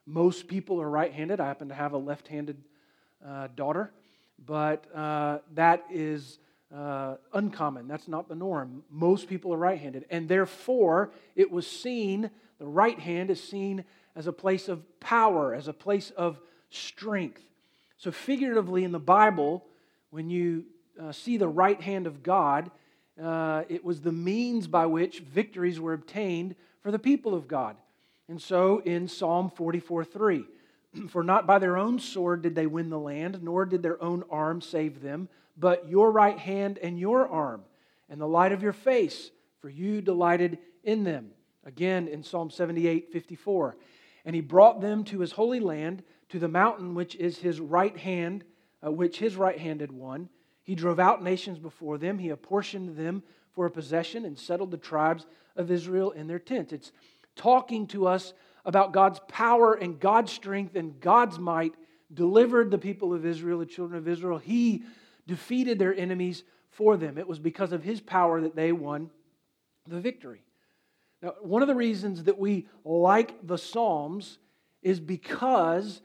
most people are right-handed. I happen to have a left-handed daughter, but that is uncommon. That's not the norm. Most people are right-handed, and therefore it was seen, the right hand is seen as a place of power, as a place of strength. So figuratively in the Bible, when you see the right hand of God, it was the means by which victories were obtained for the people of God. And so in Psalm 44:3, for not by their own sword did they win the land, nor did their own arm save them, but your right hand and your arm, and the light of your face, for you delighted in them. Again in Psalm 78:54, and he brought them to his holy land, to the mountain which is his right hand, which his right hand had won. He drove out nations before them. He apportioned them for a possession and settled the tribes of Israel in their tents. It's talking to us about God's power and God's strength and God's might delivered the people of Israel, the children of Israel. He defeated their enemies for them. It was because of His power that they won the victory. Now, one of the reasons that we like the Psalms is because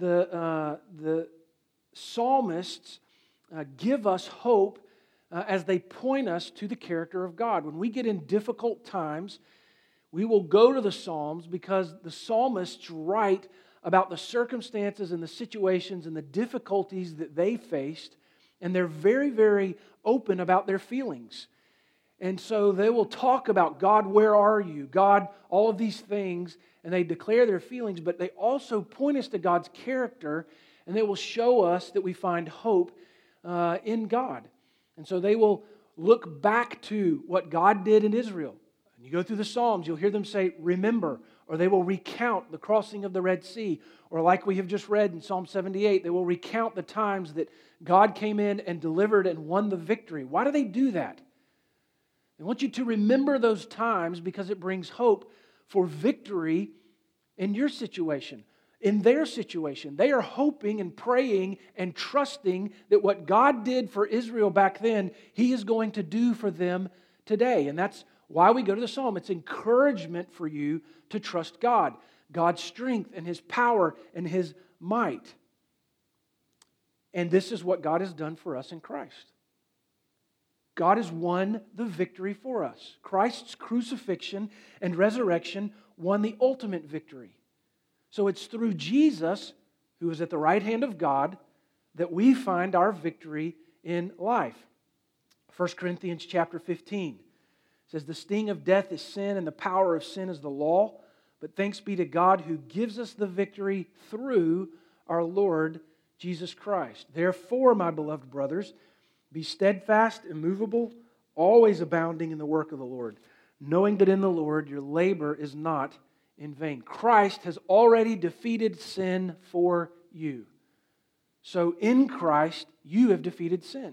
the psalmists give us hope as they point us to the character of God. When we get in difficult times, we will go to the Psalms because the psalmists write about the circumstances and the situations and the difficulties that they faced, and they're very, very open about their feelings. And so they will talk about, God, where are you? God, all of these things, and they declare their feelings, but they also point us to God's character, and they will show us that we find hope in God. And so they will look back to what God did in Israel. And you go through the Psalms, you'll hear them say, remember, or they will recount the crossing of the Red Sea, or like we have just read in Psalm 78, they will recount the times that God came in and delivered and won the victory. Why do they do that? I want you to remember those times because it brings hope for victory in your situation, in their situation. They are hoping and praying and trusting that what God did for Israel back then, He is going to do for them today. And that's why we go to the Psalm. It's encouragement for you to trust God, God's strength and His power and His might. And this is what God has done for us in Christ. God has won the victory for us. Christ's crucifixion and resurrection won the ultimate victory. So it's through Jesus, who is at the right hand of God, that we find our victory in life. 1 Corinthians chapter 15 says, the sting of death is sin, and the power of sin is the law. But thanks be to God who gives us the victory through our Lord Jesus Christ. Therefore, my beloved brothers, be steadfast, immovable, always abounding in the work of the Lord, knowing that in the Lord your labor is not in vain. Christ has already defeated sin for you. So in Christ, you have defeated sin.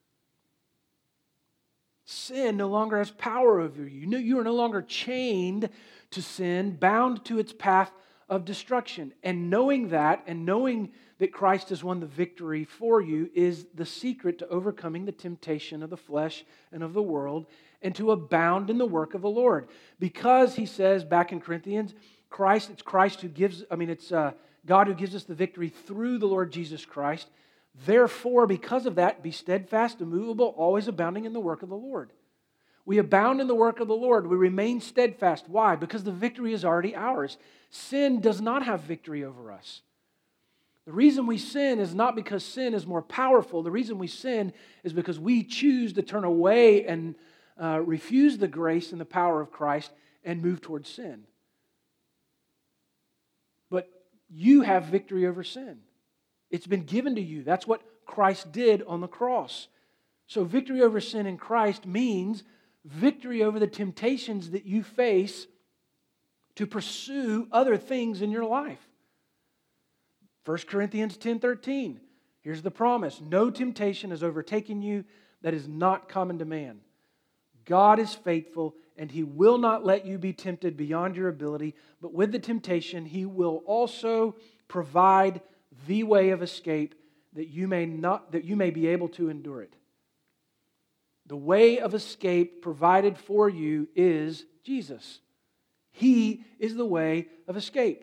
Sin no longer has power over you. You are no longer chained to sin, bound to its path of destruction. And knowing that, and knowing that Christ has won the victory for you, is the secret to overcoming the temptation of the flesh and of the world, and to abound in the work of the Lord. Because he says back in Corinthians, it's God who gives us the victory through the Lord Jesus Christ. Therefore, because of that, be steadfast, immovable, always abounding in the work of the Lord. We abound in the work of the Lord. We remain steadfast. Why? Because the victory is already ours. Sin does not have victory over us. The reason we sin is not because sin is more powerful. The reason we sin is because we choose to turn away and refuse the grace and the power of Christ and move towards sin. But you have victory over sin. It's been given to you. That's what Christ did on the cross. So victory over sin in Christ means victory over the temptations that you face to pursue other things in your life. 1 Corinthians 10:13. Here's the promise. No temptation has overtaken you that is not common to man. God is faithful, and He will not let you be tempted beyond your ability, but with the temptation He will also provide the way of escape that you may be able to endure it. The way of escape provided for you is Jesus. He is the way of escape.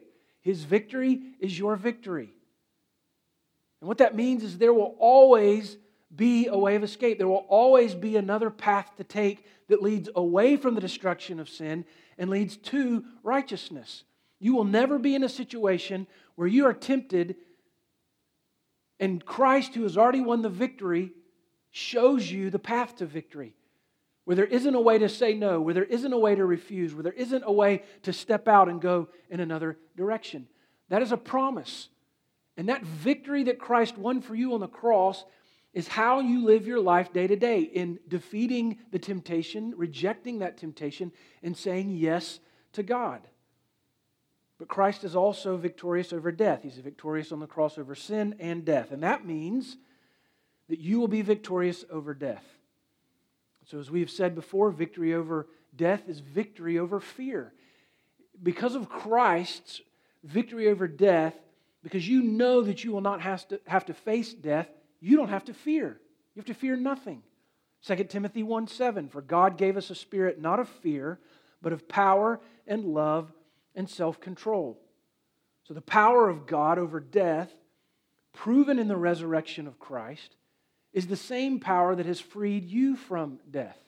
His victory is your victory. And what that means is there will always be a way of escape. There will always be another path to take that leads away from the destruction of sin and leads to righteousness. You will never be in a situation where you are tempted and Christ, who has already won the victory, shows you the path to victory. Where there isn't a way to say no, where there isn't a way to refuse, where there isn't a way to step out and go in another direction. That is a promise. And that victory that Christ won for you on the cross is how you live your life day to day in defeating the temptation, rejecting that temptation, and saying yes to God. But Christ is also victorious over death. He's victorious on the cross over sin and death. And that means that you will be victorious over death. So as we have said before, victory over death is victory over fear. Because of Christ's victory over death, because you know that you will not have to face death, you don't have to fear. You have to fear nothing. 2 Timothy 1:7, for God gave us a spirit not of fear, but of power and love and self-control. So the power of God over death, proven in the resurrection of Christ, is the same power that has freed you from death.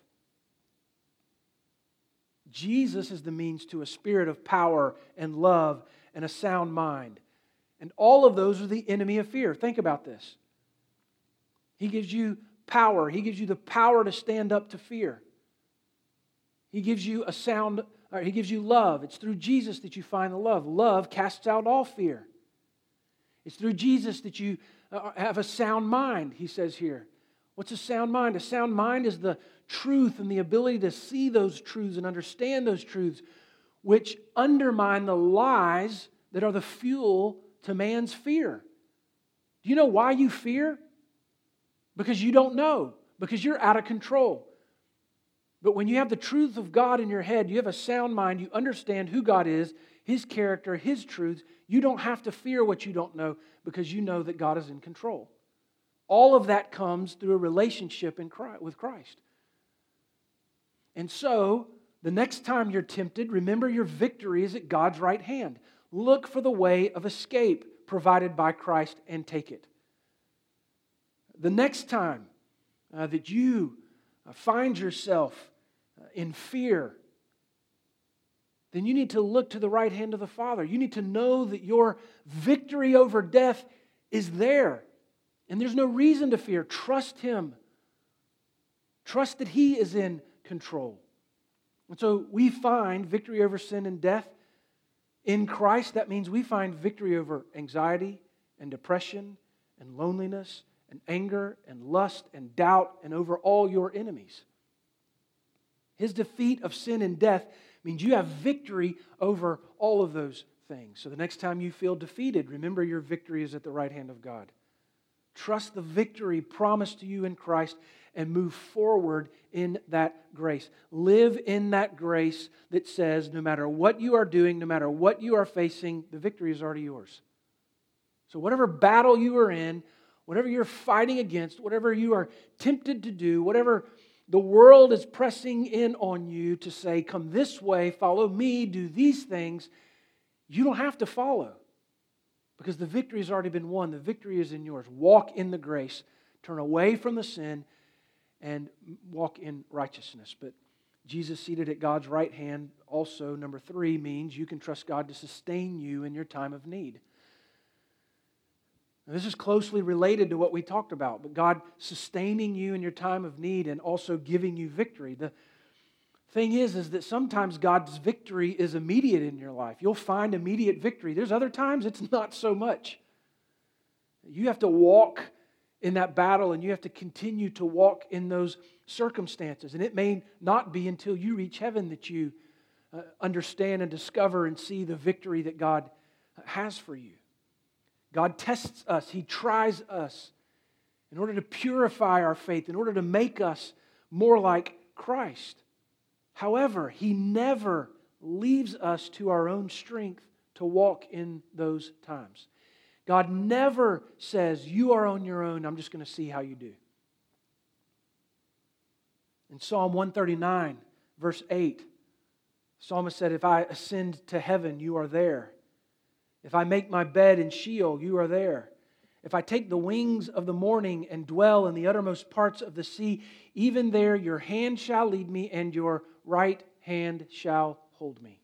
Jesus is the means to a spirit of power and love and a sound mind. And all of those are the enemy of fear. Think about this. He gives you power. He gives you the power to stand up to fear. He gives you He gives you love. It's through Jesus that you find the love. Love casts out all fear. It's through Jesus that you have a sound mind, he says here. What's a sound mind? A sound mind is the truth and the ability to see those truths and understand those truths, which undermine the lies that are the fuel to man's fear. Do you know why you fear? Because you don't know. Because you're out of control. But when you have the truth of God in your head, you have a sound mind, you understand who God is, His character, His truths, you don't have to fear what you don't know because you know that God is in control. All of that comes through a relationship with Christ. And so, the next time you're tempted, remember your victory is at God's right hand. Look for the way of escape provided by Christ and take it. The next time that you find yourself in fear, then you need to look to the right hand of the Father. You need to know that your victory over death is there. And there's no reason to fear. Trust Him. Trust that He is in control. And so we find victory over sin and death in Christ. That means we find victory over anxiety and depression and loneliness and anger and lust and doubt and over all your enemies. His defeat of sin and death means you have victory over all of those things. So the next time you feel defeated, remember your victory is at the right hand of God. Trust the victory promised to you in Christ and move forward in that grace. Live in that grace that says no matter what you are doing, no matter what you are facing, the victory is already yours. So whatever battle you are in, whatever you're fighting against, whatever you are tempted to do, whatever the world is pressing in on you to say, come this way, follow me, do these things, you don't have to follow. Because the victory has already been won. The victory is in yours. Walk in the grace. Turn away from the sin and walk in righteousness. But Jesus seated at God's right hand also, number 3, means you can trust God to sustain you in your time of need. Now, this is closely related to what we talked about, but God sustaining you in your time of need and also giving you victory. The thing is that sometimes God's victory is immediate in your life. You'll find immediate victory. There's other times it's not so much. You have to walk in that battle and you have to continue to walk in those circumstances. And it may not be until you reach heaven that you understand and discover and see the victory that God has for you. God tests us. He tries us in order to purify our faith, in order to make us more like Christ. However, He never leaves us to our own strength to walk in those times. God never says, you are on your own, I'm just going to see how you do. In Psalm 139, verse 8, the psalmist said, if I ascend to heaven, you are there. If I make my bed in Sheol, you are there. If I take the wings of the morning and dwell in the uttermost parts of the sea, even there your hand shall lead me, and your right hand shall hold me.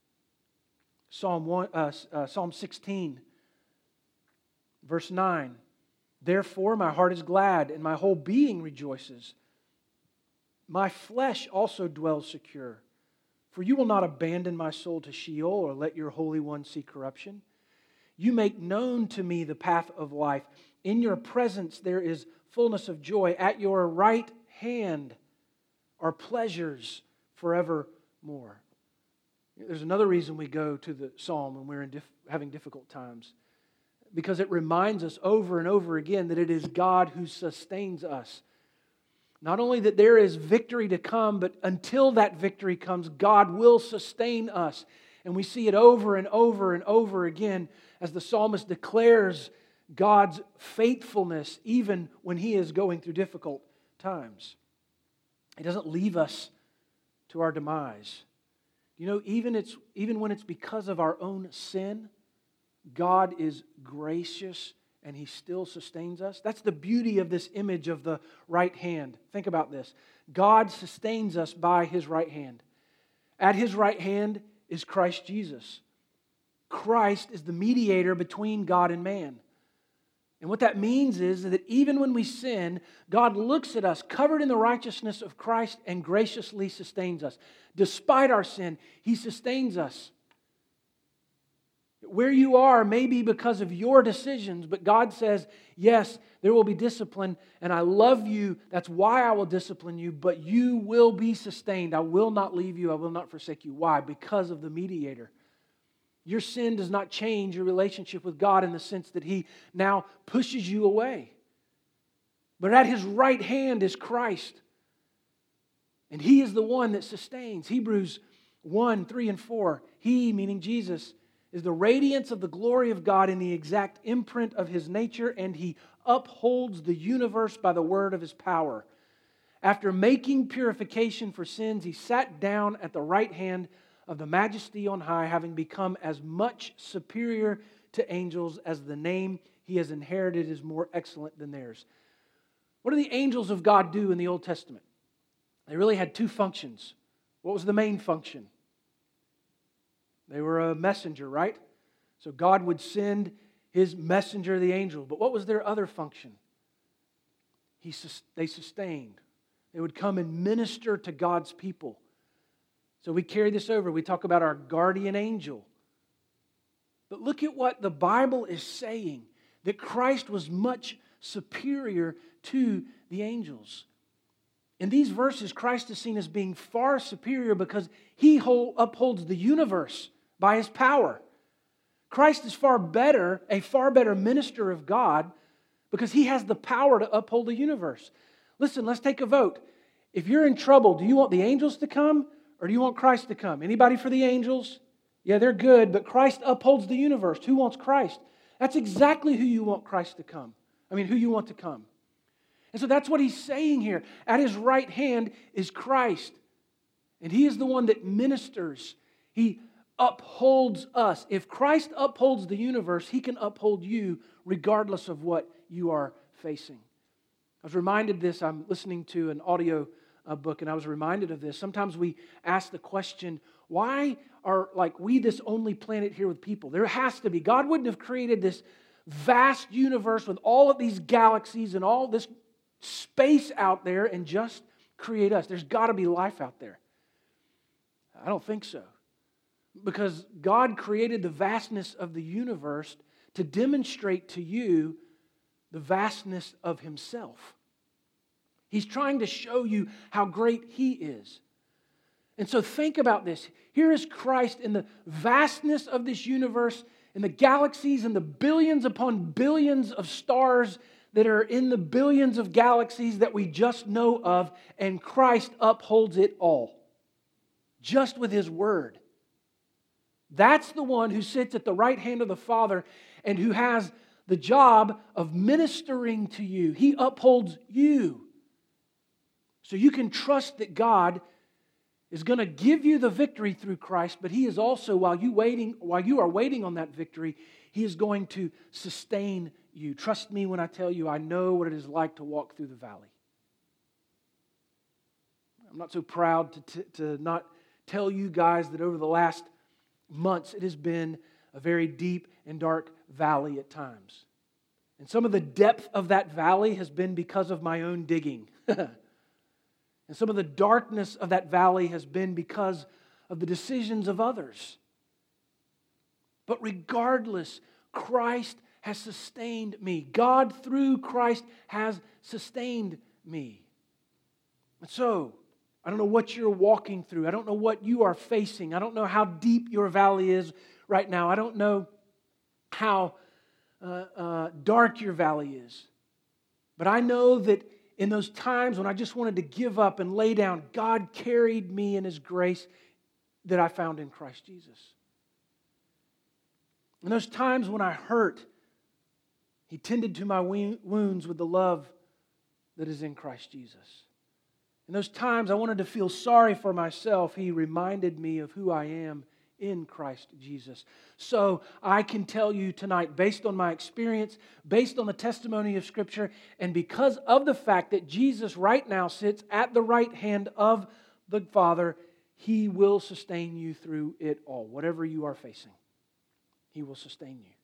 Psalm 16, verse 9. Therefore my heart is glad, and my whole being rejoices. My flesh also dwells secure. For you will not abandon my soul to Sheol, or let your Holy One see corruption. You make known to me the path of life. In your presence there is fullness of joy. At your right hand are pleasures forevermore. There's another reason we go to the psalm when we're having difficult times. Because it reminds us over and over again that it is God who sustains us. Not only that there is victory to come, but until that victory comes, God will sustain us. And we see it over and over and over again as the psalmist declares God's faithfulness even when he is going through difficult times. He doesn't leave us to our demise. You know, even when it's because of our own sin, God is gracious and He still sustains us. That's the beauty of this image of the right hand. Think about this. God sustains us by His right hand. At His right hand is Christ Jesus. Christ is the mediator between God and man. And what that means is that even when we sin, God looks at us covered in the righteousness of Christ and graciously sustains us. Despite our sin, He sustains us. Where you are may be because of your decisions, but God says, yes, there will be discipline, and I love you. That's why I will discipline you, but you will be sustained. I will not leave you. I will not forsake you. Why? Because of the mediator. Your sin does not change your relationship with God in the sense that He now pushes you away. But at His right hand is Christ. And He is the one that sustains. Hebrews 1, 3, and 4. He, meaning Jesus, is the radiance of the glory of God in the exact imprint of His nature, and He upholds the universe by the word of His power. After making purification for sins, He sat down at the right hand of the Majesty on high, having become as much superior to angels as the name He has inherited is more excellent than theirs. What do the angels of God do in the Old Testament? They really had two functions. What was the main function? They were a messenger, right? So God would send His messenger, the angel. But what was their other function? They sustained. They would come and minister to God's people. So we carry this over. We talk about our guardian angel. But look at what the Bible is saying, that Christ was much superior to the angels. In these verses, Christ is seen as being far superior because He upholds the universe by His power. Christ is a far better minister of God because He has the power to uphold the universe. Listen, let's take a vote. If you're in trouble, do you want the angels to come or do you want Christ to come? Anybody for the angels? Yeah, they're good, but Christ upholds the universe. Who wants Christ? That's exactly who you want Christ to come. Who you want to come. And so that's what He's saying here. At His right hand is Christ. And He is the one that ministers. He upholds us. If Christ upholds the universe, He can uphold you regardless of what you are facing. I was reminded this. I'm listening to an audio book, and I was reminded of this. Sometimes we ask the question, why are we this only planet here with people? There has to be. God wouldn't have created this vast universe with all of these galaxies and all this space out there and just create us. There's got to be life out there. I don't think so. Because God created the vastness of the universe to demonstrate to you the vastness of Himself. He's trying to show you how great He is. And so think about this. Here is Christ in the vastness of this universe, in the galaxies and the billions upon billions of stars that are in the billions of galaxies that we just know of, and Christ upholds it all. Just with His word. That's the one who sits at the right hand of the Father and who has the job of ministering to you. He upholds you. So you can trust that God is going to give you the victory through Christ, but He is also, while you are waiting on that victory, He is going to sustain you. Trust me when I tell you, I know what it is like to walk through the valley. I'm not so proud to not tell you guys that over the last months it has been a very deep and dark valley at times. And some of the depth of that valley has been because of my own digging. And some of the darkness of that valley has been because of the decisions of others. But regardless, Christ has sustained me. God, through Christ, has sustained me. And so, I don't know what you're walking through. I don't know what you are facing. I don't know how deep your valley is right now. I don't know how dark your valley is. But I know that in those times when I just wanted to give up and lay down, God carried me in His grace that I found in Christ Jesus. In those times when I hurt, He tended to my wounds with the love that is in Christ Jesus. In those times I wanted to feel sorry for myself, He reminded me of who I am in Christ Jesus. So I can tell you tonight, based on my experience, based on the testimony of Scripture, and because of the fact that Jesus right now sits at the right hand of the Father, He will sustain you through it all. Whatever you are facing, He will sustain you.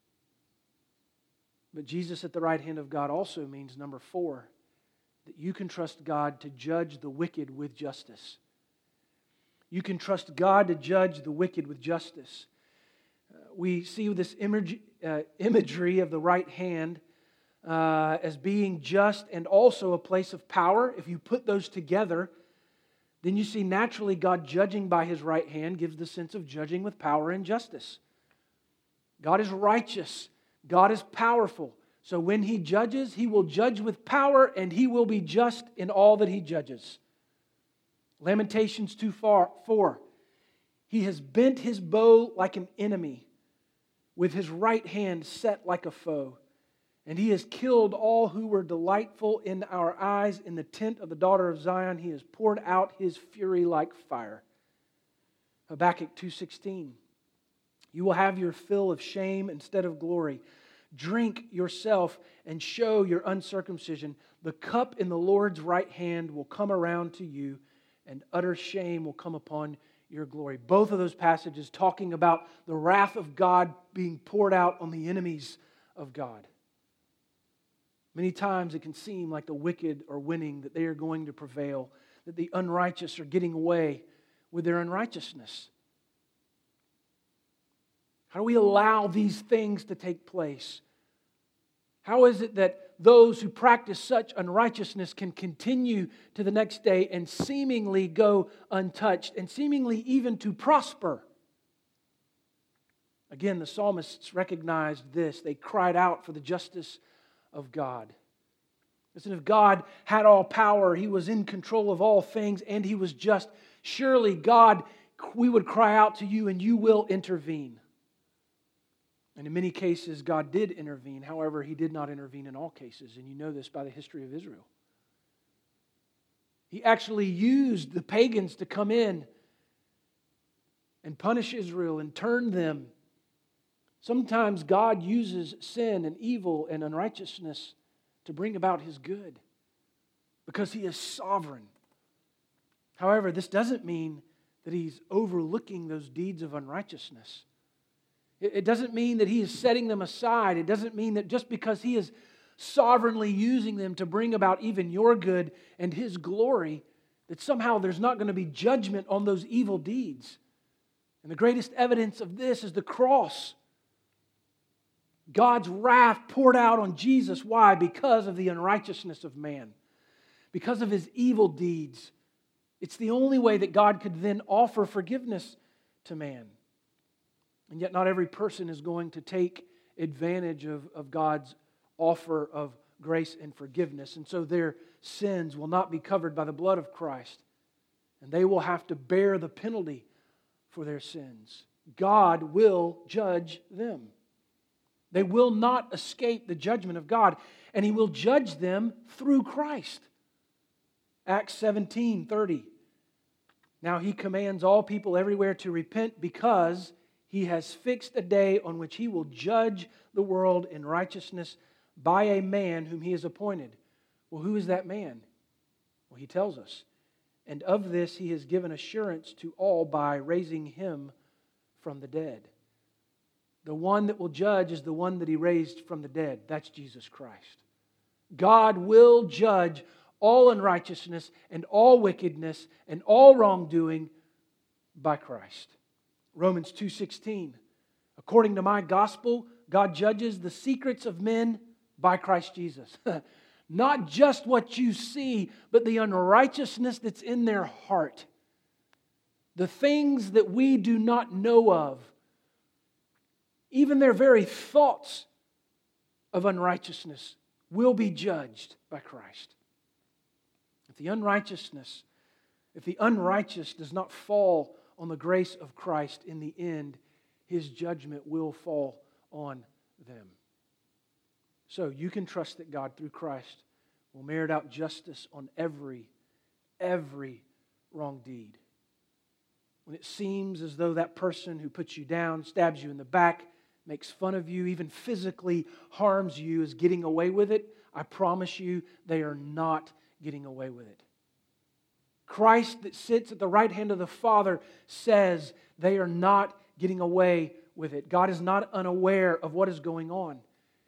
But Jesus at the right hand of God also means, number 4, that you can trust God to judge the wicked with justice. You can trust God to judge the wicked with justice. We see this imagery of the right hand as being just and also a place of power. If you put those together, then you see naturally God judging by His right hand gives the sense of judging with power and justice. God is righteous. God is powerful. So when He judges, He will judge with power and He will be just in all that He judges. Lamentations 2:4. He has bent His bow like an enemy, with His right hand set like a foe. And He has killed all who were delightful in our eyes. In the tent of the daughter of Zion, He has poured out His fury like fire. Habakkuk 2:16. You will have your fill of shame instead of glory. Drink yourself and show your uncircumcision. The cup in the Lord's right hand will come around to you, and utter shame will come upon your glory. Both of those passages talking about the wrath of God being poured out on the enemies of God. Many times it can seem like the wicked are winning, that they are going to prevail, that the unrighteous are getting away with their unrighteousness. How do we allow these things to take place? How is it that those who practice such unrighteousness can continue to the next day and seemingly go untouched and seemingly even to prosper? Again, the psalmists recognized this. They cried out for the justice of God. Listen, if God had all power, He was in control of all things, and He was just, surely God, we would cry out to You and You will intervene. And in many cases, God did intervene. However, He did not intervene in all cases. And you know this by the history of Israel. He actually used the pagans to come in and punish Israel and turn them. Sometimes God uses sin and evil and unrighteousness to bring about His good because He is sovereign. However, this doesn't mean that He's overlooking those deeds of unrighteousness. It doesn't mean that He is setting them aside. It doesn't mean that just because He is sovereignly using them to bring about even your good and His glory, that somehow there's not going to be judgment on those evil deeds. And the greatest evidence of this is the cross. God's wrath poured out on Jesus. Why? Because of the unrighteousness of man. Because of his evil deeds. It's the only way that God could then offer forgiveness to man. And yet not every person is going to take advantage of God's offer of grace and forgiveness. And so their sins will not be covered by the blood of Christ. And they will have to bear the penalty for their sins. God will judge them. They will not escape the judgment of God. And He will judge them through Christ. Acts 17:30. Now He commands all people everywhere to repent because He has fixed a day on which He will judge the world in righteousness by a man whom He has appointed. Well, who is that man? Well, He tells us. And of this He has given assurance to all by raising Him from the dead. The one that will judge is the one that He raised from the dead. That's Jesus Christ. God will judge all unrighteousness and all wickedness and all wrongdoing by Christ. Romans 2:16. According to my gospel, God judges the secrets of men by Christ Jesus. Not just what you see, but the unrighteousness that's in their heart. The things that we do not know of. Even their very thoughts of unrighteousness will be judged by Christ. If the unrighteous does not fall on the grace of Christ in the end, His judgment will fall on them. So you can trust that God, through Christ, will merit out justice on every wrong deed. When it seems as though that person who puts you down, stabs you in the back, makes fun of you, even physically harms you is getting away with it, I promise you they are not getting away with it. Christ that sits at the right hand of the Father says they are not getting away with it. God is not unaware of what is going on.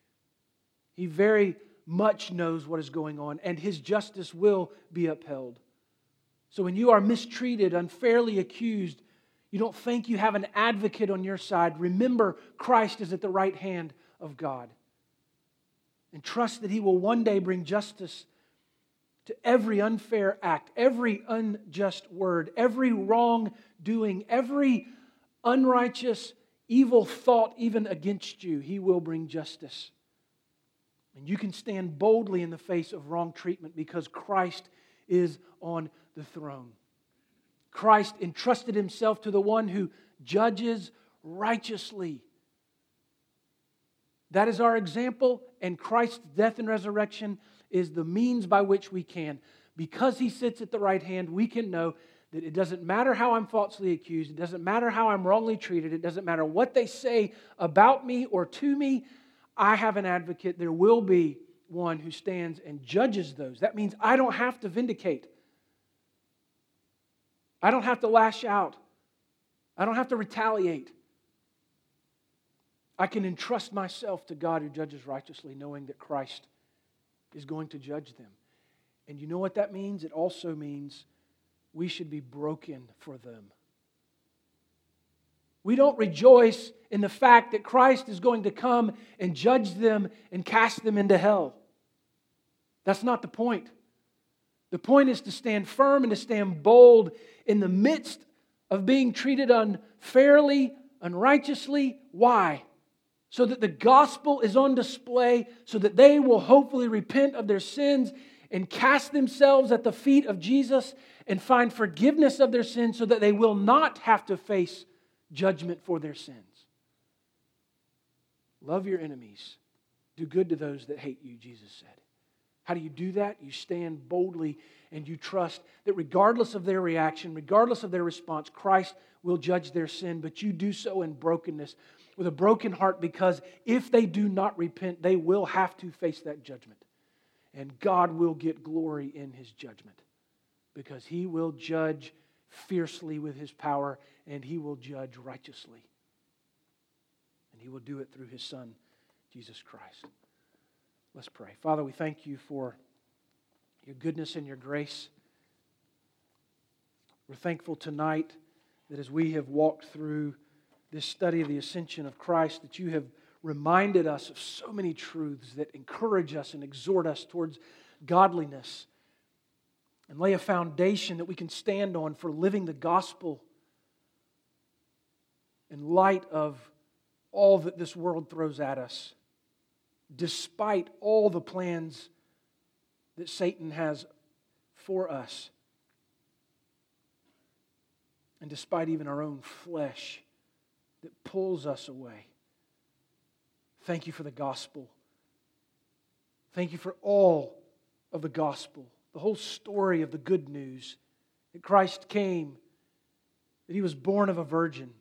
He very much knows what is going on, and His justice will be upheld. So when you are mistreated, unfairly accused, you don't think you have an advocate on your side, remember Christ is at the right hand of God. And trust that He will one day bring justice to every unfair act, every unjust word, every wrongdoing, every unrighteous, evil thought even against you. He will bring justice. And you can stand boldly in the face of wrong treatment because Christ is on the throne. Christ entrusted Himself to the one who judges righteously. That is our example, and Christ's death and resurrection is the means by which we can. Because He sits at the right hand, we can know that it doesn't matter how I'm falsely accused, it doesn't matter how I'm wrongly treated, it doesn't matter what they say about me or to me, I have an advocate. There will be one who stands and judges those. That means I don't have to vindicate. I don't have to lash out. I don't have to retaliate. I can entrust myself to God who judges righteously, knowing that Christ is going to judge them. And you know what that means? It also means we should be broken for them. We don't rejoice in the fact that Christ is going to come and judge them and cast them into hell. That's not the point. The point is to stand firm and to stand bold in the midst of being treated unfairly, unrighteously. Why? So that the gospel is on display, so that they will hopefully repent of their sins and cast themselves at the feet of Jesus and find forgiveness of their sins so that they will not have to face judgment for their sins. Love your enemies. Do good to those that hate you, Jesus said. How do you do that? You stand boldly and you trust that regardless of their reaction, regardless of their response, Christ will judge their sin, but you do so in brokenness, with a broken heart, because if they do not repent, they will have to face that judgment. And God will get glory in His judgment, because He will judge fiercely with His power, and He will judge righteously. And He will do it through His Son, Jesus Christ. Let's pray. Father, we thank You for Your goodness and Your grace. We're thankful tonight that as we have walked through this study of the ascension of Christ, that You have reminded us of so many truths that encourage us and exhort us towards godliness and lay a foundation that we can stand on for living the gospel in light of all that this world throws at us, despite all the plans that Satan has for us, and despite even our own flesh that pulls us away. Thank You for the gospel. Thank You for all of the gospel, the whole story of the good news that Christ came that he was born of a virgin,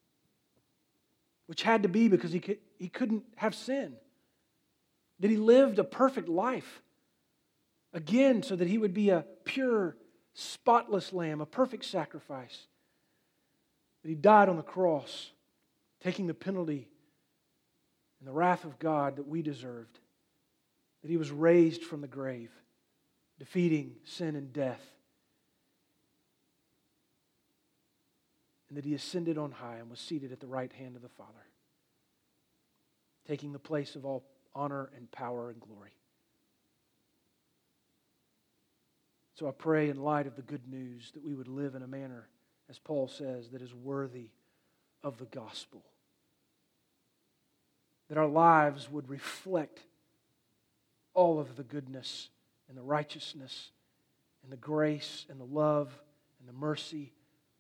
which had to be because he couldn't have sin. That he lived a perfect life, again, so that he would be a pure, spotless lamb, a perfect sacrifice. That he died on the cross, taking the penalty and the wrath of God that we deserved. That he was raised from the grave, defeating sin and death. And that he ascended on high and was seated at the right hand of the Father, taking the place of all honor and power and glory. So I pray in light of the good news that we would live in a manner, as Paul says, that is worthy of the gospel. That our lives would reflect all of the goodness and the righteousness and the grace and the love and the mercy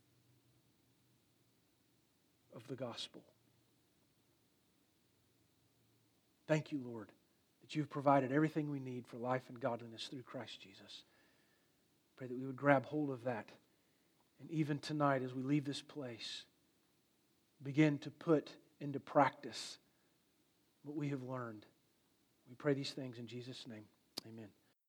of the gospel. Thank you, Lord, that you've provided everything we need for life and godliness through Christ Jesus. Pray that we would grab hold of that. And even tonight, as we leave this place, begin to put into practice what we have learned. We pray these things in Jesus' name. Amen.